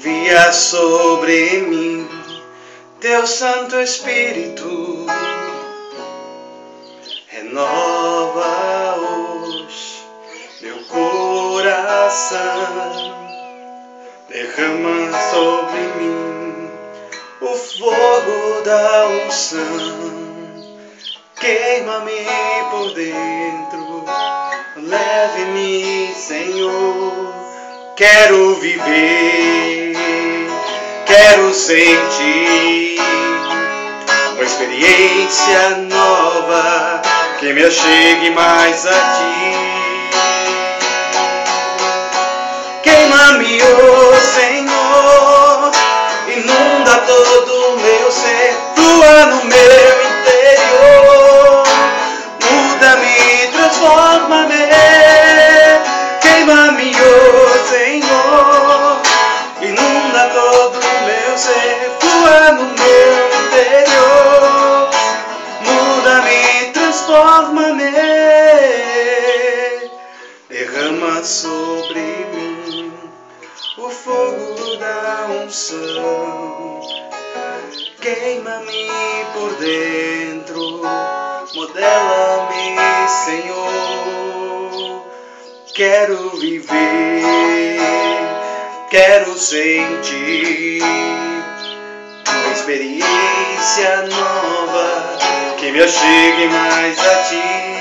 envia sobre mim teu Santo Espírito, renova hoje meu coração, derrama sobre mim o fogo da unção, queima-me por dentro, leve-me, Senhor. Quero viver, quero sentir uma experiência nova que me achegue mais a Ti. Queima-me, ó Senhor, inunda todo o meu ser, flua no meu interior, muda-me, transforma-me. Queima-me, ó Senhor, inunda todo o meu ser, flua no meu interior, muda-me, transforma-me, derrama sobre mim o fogo da unção, queima-me por dentro, modela-me, Senhor. Quero viver, quero sentir uma experiência nova que me achegue mais a Ti.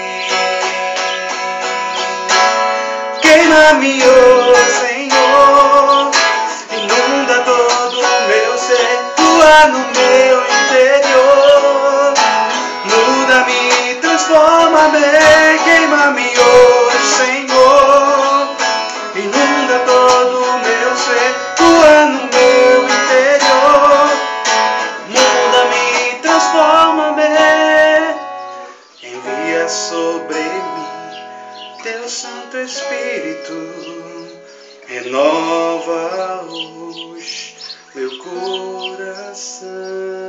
Queima-me, ó Senhor, inunda todo o meu ser, flua no meu interior, muda-me, transforma-me. Queima-me, ó Senhor, inunda todo o meu ser, flua no meu interior, muda-me, transforma-me. Envia sobre mim teu Santo Espírito, renova hoje meu coração.